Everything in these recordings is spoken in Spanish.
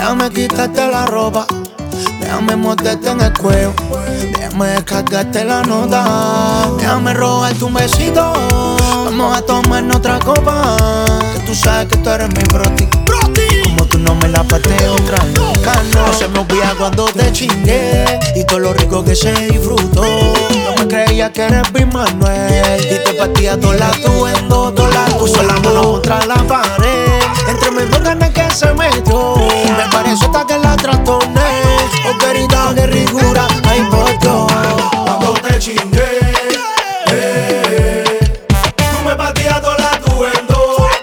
Déjame quitarte la ropa, déjame morderte en el cuello, déjame descargarte la nota, déjame robarte un besito. Vamos a tomarnos otra copa, que tú sabes que tú eres mi broti. Como tú no me la pateas otra nunca, no se me olvida cuando te chingué y todo lo rico que se disfrutó. No me creía que eres Big Manuel y te partía toda la tuendo, toda la puso la mano contra la pared. Entre mis dos ganas que se metió, me pareció hasta que la trastorné. Oh querida, qué rigura, ay por Dios. Cuando te chingué, tú me partías toda la tuendo.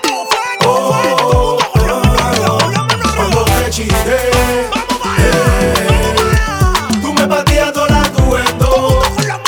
Cuando te chingué, tú me partías toda la tuendo.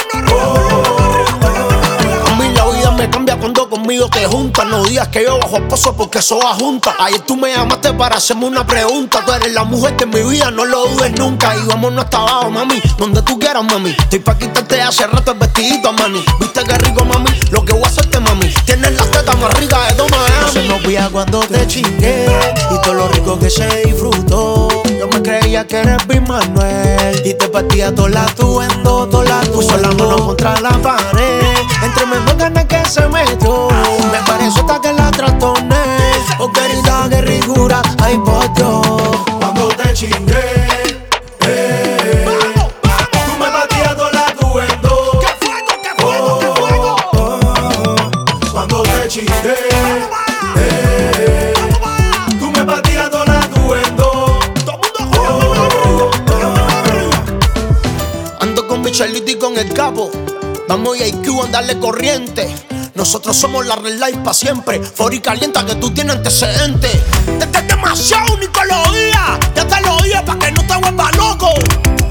A mí la vida me cambia cuando conmigo te juntas. No digas que yo bajo esposo porque eso va junta. Ayer tú me llamaste para hacerme una pregunta. Tú eres la mujer de mi vida, no lo dudes nunca. Y vámonos hasta abajo, mami, donde tú quieras, mami. Estoy pa' quitarte hace rato el vestidito, mami. Viste qué rico, mami, lo que voy a hacerte, mami. Tienes las tetas más ricas de todo Miami. No se me olvida cuando te chingué y todo lo rico que se disfrutó. Yo me creía que eres Big Manuel y te partía toda la tuendo, toda la puso la mano contra la pared. Entre mis dos ganas que se metió, me pareció hasta que la trastorné. Oh querida, qué rigura, ay por Dios. Cuando te chingué, tú me partías toda la tuendo. Cuando te chingué, tú me partías toda la tuendo. Ando con Michelito y con el capo. Vamos a IQ a darle corriente. Nosotros somos la Red Life pa' siempre. Fori calienta que tú tienes antecedentes. Desde demasiado Nicolodía. Ya te lo dije pa' que no te vuelvas loco.